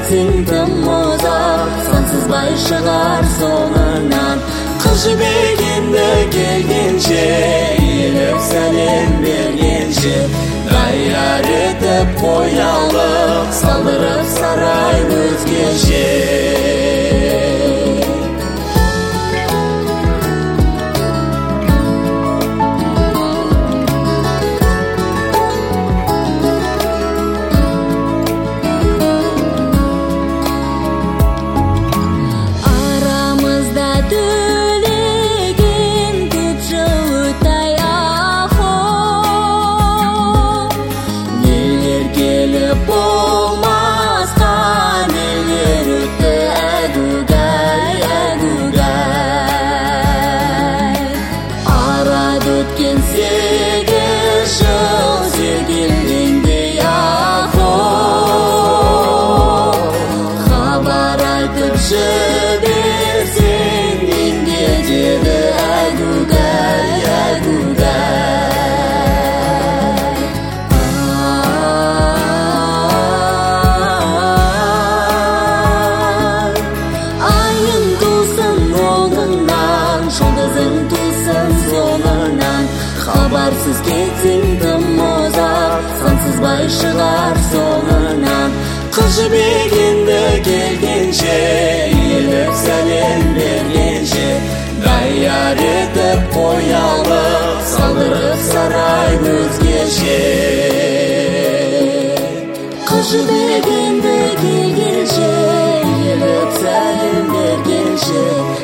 кетсең тым ұзақ, сансызбай шығар соңынан. Қыз жібегенді келгенше, иіліп сәлем бергенше, даяр етіп қоялық, салдырып сарай өзгеше. Хабарсыз кетсең тым ұзақ, сансызбай шығар соңынан. Қыз жібегенді келгенше, иіліп сәлем бергенше, даяр етіп қоялық, салдырып сарай өзгеше. Қыз жібегенді келгенше, иіліп сәлем бергенше,